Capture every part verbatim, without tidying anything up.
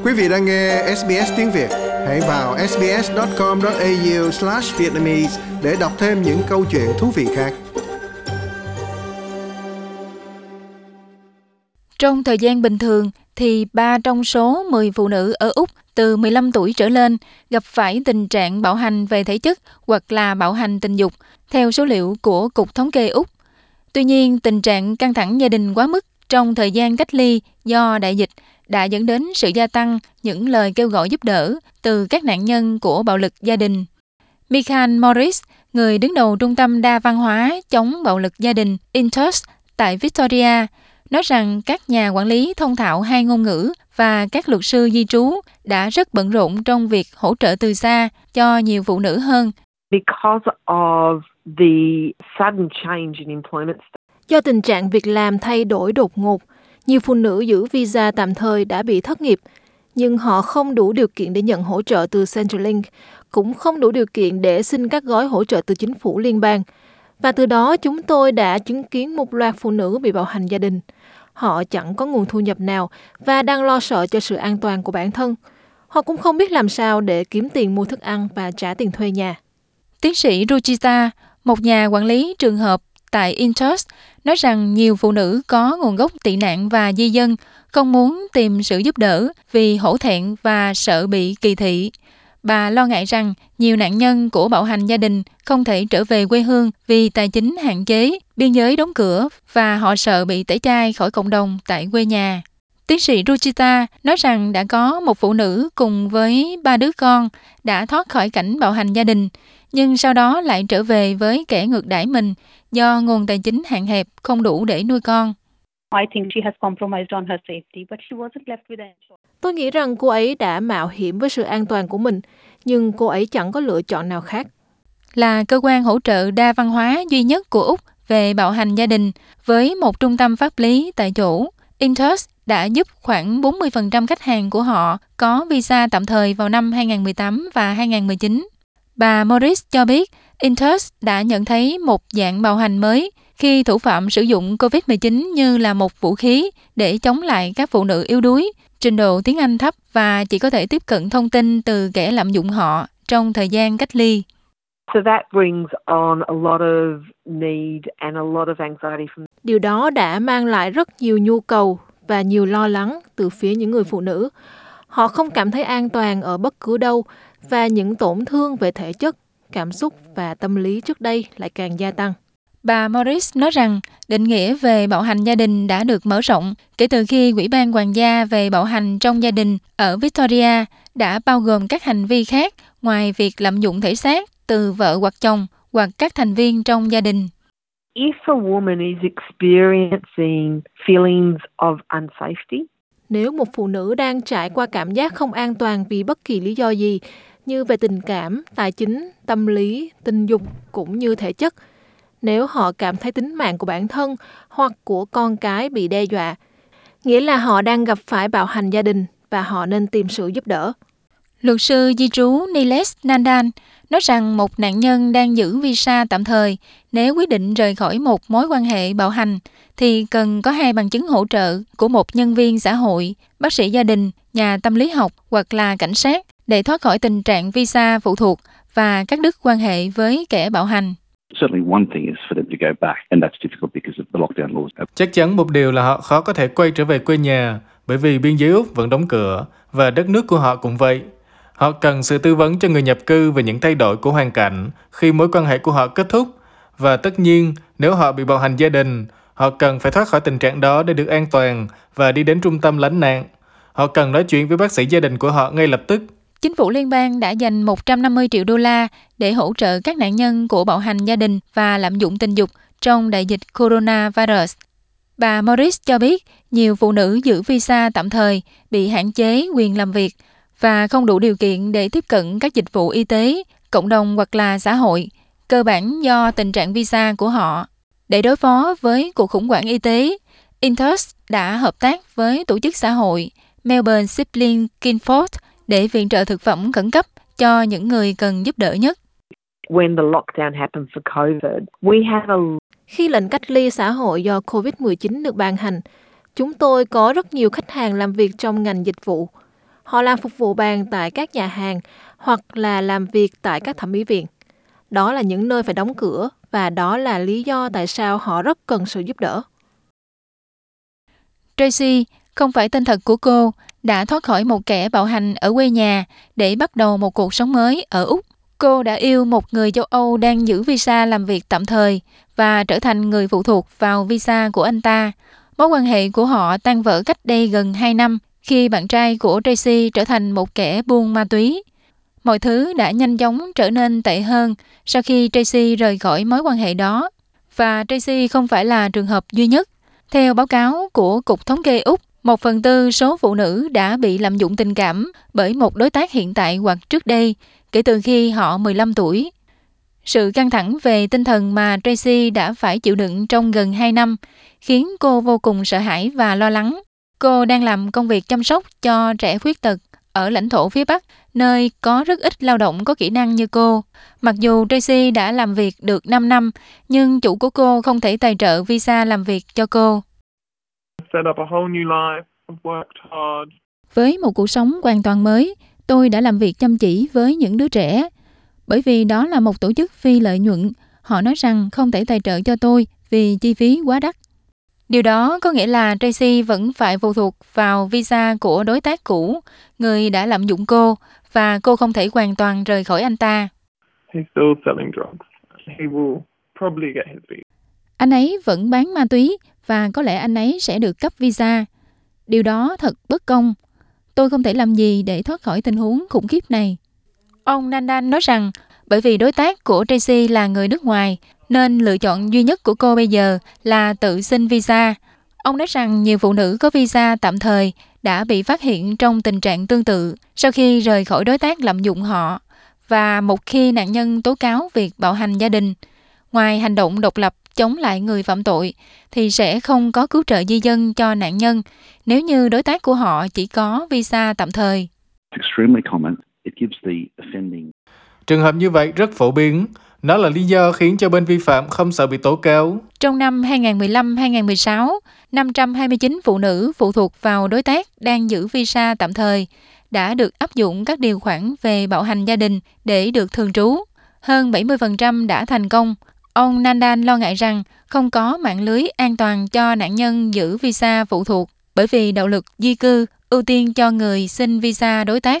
Quý vị đang nghe ét bê ét tiếng Việt. Hãy vào sbs chấm com chấm a u slash vietnamese để đọc thêm những câu chuyện thú vị khác. Trong thời gian bình thường thì ba trong số mười phụ nữ ở Úc từ mười lăm tuổi trở lên gặp phải tình trạng bạo hành về thể chất hoặc là bạo hành tình dục, theo số liệu của Cục Thống kê Úc. Tuy nhiên, tình trạng căng thẳng gia đình quá mức trong thời gian cách ly do đại dịch đã dẫn đến sự gia tăng những lời kêu gọi giúp đỡ từ các nạn nhân của bạo lực gia đình. Michael Morris, người đứng đầu Trung tâm Đa văn hóa chống bạo lực gia đình Intouch tại Victoria, nói rằng các nhà quản lý thông thạo hai ngôn ngữ và các luật sư di trú đã rất bận rộn trong việc hỗ trợ từ xa cho nhiều phụ nữ hơn. Because of the sudden change in employment. Do tình trạng việc làm thay đổi đột ngột, nhiều phụ nữ giữ visa tạm thời đã bị thất nghiệp, nhưng họ không đủ điều kiện để nhận hỗ trợ từ Centrelink, cũng không đủ điều kiện để xin các gói hỗ trợ từ chính phủ liên bang. Và từ đó chúng tôi đã chứng kiến một loạt phụ nữ bị bạo hành gia đình. Họ chẳng có nguồn thu nhập nào và đang lo sợ cho sự an toàn của bản thân. Họ cũng không biết làm sao để kiếm tiền mua thức ăn và trả tiền thuê nhà. Tiến sĩ Ruchita, một nhà quản lý trường hợp tại Intouch, nói rằng nhiều phụ nữ có nguồn gốc tị nạn và di dân không muốn tìm sự giúp đỡ vì hổ thẹn và sợ bị kỳ thị. Bà lo ngại rằng nhiều nạn nhân của bạo hành gia đình không thể trở về quê hương vì tài chính hạn chế, biên giới đóng cửa và họ sợ bị tẩy chay khỏi cộng đồng tại quê nhà. Tiến sĩ Ruchita nói rằng đã có một phụ nữ cùng với ba đứa con đã thoát khỏi cảnh bạo hành gia đình, nhưng sau đó lại trở về với kẻ ngược đãi mình do nguồn tài chính hạn hẹp không đủ để nuôi con. Tôi nghĩ rằng cô ấy đã mạo hiểm với sự an toàn của mình, nhưng cô ấy chẳng có lựa chọn nào khác. Là cơ quan hỗ trợ đa văn hóa duy nhất của Úc về bạo hành gia đình với một trung tâm pháp lý tại chỗ, Intouch đã giúp khoảng bốn mươi phần trăm khách hàng của họ có visa tạm thời vào năm hai không một tám và hai không một chín. Bà Morris cho biết Intouch đã nhận thấy một dạng bạo hành mới khi thủ phạm sử dụng covid mười chín như là một vũ khí để chống lại các phụ nữ yếu đuối, trình độ tiếng Anh thấp và chỉ có thể tiếp cận thông tin từ kẻ lạm dụng họ trong thời gian cách ly. So that brings on a lot of need and a lot of anxiety from. Điều đó đã mang lại rất nhiều nhu cầu và nhiều lo lắng từ phía những người phụ nữ. Họ không cảm thấy an toàn ở bất cứ đâu và những tổn thương về thể chất, cảm xúc và tâm lý trước đây lại càng gia tăng. Bà Morris nói rằng định nghĩa về bạo hành gia đình đã được mở rộng kể từ khi Ủy ban Hoàng gia về bạo hành trong gia đình ở Victoria đã bao gồm các hành vi khác ngoài việc lạm dụng thể xác từ vợ hoặc chồng hoặc các thành viên trong gia đình. If a woman is experiencing feelings of unsafety, nếu một phụ nữ đang trải qua cảm giác không an toàn vì bất kỳ lý do gì, như về tình cảm, tài chính, tâm lý, tình dục cũng như thể chất, nếu họ cảm thấy tính mạng của bản thân hoặc của con cái bị đe dọa, nghĩa là họ đang gặp phải bạo hành gia đình và họ nên tìm sự giúp đỡ. Luật sư di trú Nilesh Nandan nói rằng một nạn nhân đang giữ visa tạm thời nếu quyết định rời khỏi một mối quan hệ bạo hành thì cần có hai bằng chứng hỗ trợ của một nhân viên xã hội, bác sĩ gia đình, nhà tâm lý học hoặc là cảnh sát để thoát khỏi tình trạng visa phụ thuộc và cắt đứt quan hệ với kẻ bạo hành. Chắc chắn một điều là họ khó có thể quay trở về quê nhà bởi vì biên giới Úc vẫn đóng cửa và đất nước của họ cũng vậy. Họ cần sự tư vấn cho người nhập cư về những thay đổi của hoàn cảnh khi mối quan hệ của họ kết thúc. Và tất nhiên, nếu họ bị bạo hành gia đình, họ cần phải thoát khỏi tình trạng đó để được an toàn và đi đến trung tâm lánh nạn. Họ cần nói chuyện với bác sĩ gia đình của họ ngay lập tức. Chính phủ liên bang đã dành một trăm năm mươi triệu đô la để hỗ trợ các nạn nhân của bạo hành gia đình và lạm dụng tình dục trong đại dịch coronavirus. Bà Morris cho biết nhiều phụ nữ giữ visa tạm thời bị hạn chế quyền làm việc và không đủ điều kiện để tiếp cận các dịch vụ y tế, cộng đồng hoặc là xã hội, cơ bản do tình trạng visa của họ. Để đối phó với cuộc khủng hoảng y tế, Intouch đã hợp tác với tổ chức xã hội Melbourne Sibling Kinford để viện trợ thực phẩm khẩn cấp cho những người cần giúp đỡ nhất. When the lockdown happened for COVID, we had a... Khi lệnh cách ly xã hội do covid mười chín được ban hành, chúng tôi có rất nhiều khách hàng làm việc trong ngành dịch vụ. Họ làm phục vụ bàn tại các nhà hàng hoặc là làm việc tại các thẩm mỹ viện. Đó là những nơi phải đóng cửa và đó là lý do tại sao họ rất cần sự giúp đỡ. Tracy, không phải tên thật của cô, đã thoát khỏi một kẻ bạo hành ở quê nhà để bắt đầu một cuộc sống mới ở Úc. Cô đã yêu một người châu Âu đang giữ visa làm việc tạm thời và trở thành người phụ thuộc vào visa của anh ta. Mối quan hệ của họ tan vỡ cách đây gần hai năm khi bạn trai của Tracy trở thành một kẻ buôn ma túy. Mọi thứ đã nhanh chóng trở nên tệ hơn sau khi Tracy rời khỏi mối quan hệ đó. Và Tracy không phải là trường hợp duy nhất. Theo báo cáo của Cục Thống kê Úc, một phần tư số phụ nữ đã bị lạm dụng tình cảm bởi một đối tác hiện tại hoặc trước đây kể từ khi họ mười lăm tuổi. Sự căng thẳng về tinh thần mà Tracy đã phải chịu đựng trong gần hai năm khiến cô vô cùng sợ hãi và lo lắng. Cô đang làm công việc chăm sóc cho trẻ khuyết tật ở lãnh thổ phía Bắc, nơi có rất ít lao động có kỹ năng như cô. Mặc dù Tracy đã làm việc được năm năm, nhưng chủ của cô không thể tài trợ visa làm việc cho cô. Với một cuộc sống hoàn toàn mới, tôi đã làm việc chăm chỉ với những đứa trẻ. Bởi vì đó là một tổ chức phi lợi nhuận, họ nói rằng không thể tài trợ cho tôi vì chi phí quá đắt. Điều đó có nghĩa là Tracy vẫn phải phụ thuộc vào visa của đối tác cũ, người đã lạm dụng cô, và cô không thể hoàn toàn rời khỏi anh ta. Anh ấy vẫn bán ma túy và có lẽ anh ấy sẽ được cấp visa. Điều đó thật bất công. Tôi không thể làm gì để thoát khỏi tình huống khủng khiếp này. Ông Nandan nói rằng bởi vì đối tác của Tracy là người nước ngoài, nên lựa chọn duy nhất của cô bây giờ là tự xin visa. Ông nói rằng nhiều phụ nữ có visa tạm thời đã bị phát hiện trong tình trạng tương tự sau khi rời khỏi đối tác lạm dụng họ. Và một khi nạn nhân tố cáo việc bạo hành gia đình, ngoài hành động độc lập chống lại người phạm tội, thì sẽ không có cứu trợ di dân cho nạn nhân nếu như đối tác của họ chỉ có visa tạm thời. Trường hợp như vậy rất phổ biến. Nó là lý do khiến cho bên vi phạm không sợ bị tố cáo. Trong năm hai không một lăm hai không một sáu, năm trăm hai mươi chín phụ nữ phụ thuộc vào đối tác đang giữ visa tạm thời đã được áp dụng các điều khoản về bạo hành gia đình để được thường trú. Hơn bảy mươi phần trăm đã thành công. Ông Nandan lo ngại rằng không có mạng lưới an toàn cho nạn nhân giữ visa phụ thuộc bởi vì đạo luật di cư ưu tiên cho người xin visa đối tác.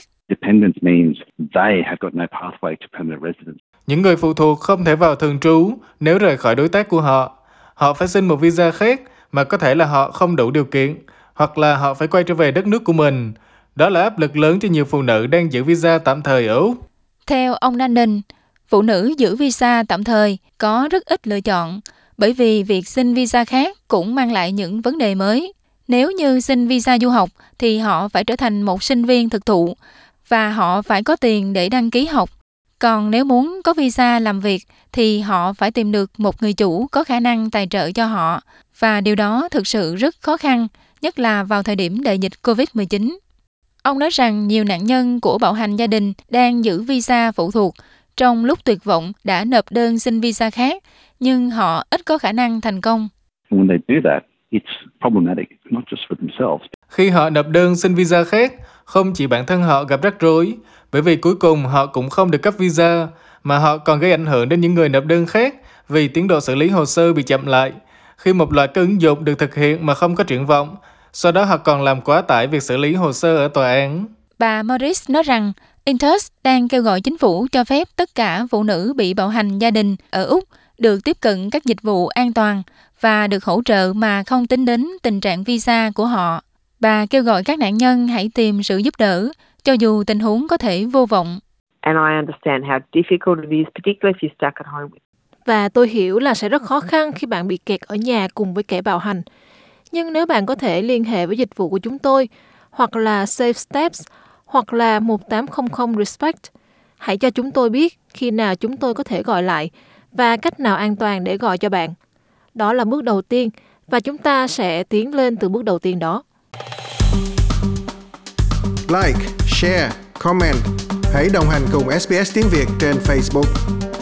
Những người phụ thuộc không thể vào thường trú nếu rời khỏi đối tác của họ. Họ phải xin một visa khác mà có thể là họ không đủ điều kiện, hoặc là họ phải quay trở về đất nước của mình. Đó là áp lực lớn cho nhiều phụ nữ đang giữ visa tạm thời ở Úc. Theo ông Nandan, phụ nữ giữ visa tạm thời có rất ít lựa chọn, bởi vì việc xin visa khác cũng mang lại những vấn đề mới. Nếu như xin visa du học thì họ phải trở thành một sinh viên thực thụ và họ phải có tiền để đăng ký học. Còn nếu muốn có visa làm việc thì họ phải tìm được một người chủ có khả năng tài trợ cho họ. Và điều đó thực sự rất khó khăn, nhất là vào thời điểm đại dịch covid mười chín. Ông nói rằng nhiều nạn nhân của bạo hành gia đình đang giữ visa phụ thuộc trong lúc tuyệt vọng đã nộp đơn xin visa khác, nhưng họ ít có khả năng thành công. Khi họ nộp đơn xin visa khác, không chỉ bản thân họ gặp rắc rối, bởi vì cuối cùng họ cũng không được cấp visa, mà họ còn gây ảnh hưởng đến những người nộp đơn khác vì tiến độ xử lý hồ sơ bị chậm lại. Khi một loạt các ứng dụng được thực hiện mà không có triển vọng, sau đó họ còn làm quá tải việc xử lý hồ sơ ở tòa án. Bà Morris nói rằng Intus đang kêu gọi chính phủ cho phép tất cả phụ nữ bị bạo hành gia đình ở Úc được tiếp cận các dịch vụ an toàn và được hỗ trợ mà không tính đến tình trạng visa của họ. Bà kêu gọi các nạn nhân hãy tìm sự giúp đỡ, cho dù tình huống có thể vô vọng. Và tôi hiểu là sẽ rất khó khăn khi bạn bị kẹt ở nhà cùng với kẻ bạo hành. Nhưng nếu bạn có thể liên hệ với dịch vụ của chúng tôi, hoặc là Safe Steps, hoặc là một tám không không Respect, hãy cho chúng tôi biết khi nào chúng tôi có thể gọi lại và cách nào an toàn để gọi cho bạn. Đó là bước đầu tiên và chúng ta sẽ tiến lên từ bước đầu tiên đó. Like, share, comment. Hãy đồng hành cùng ét bê ét Tiếng Việt trên Facebook.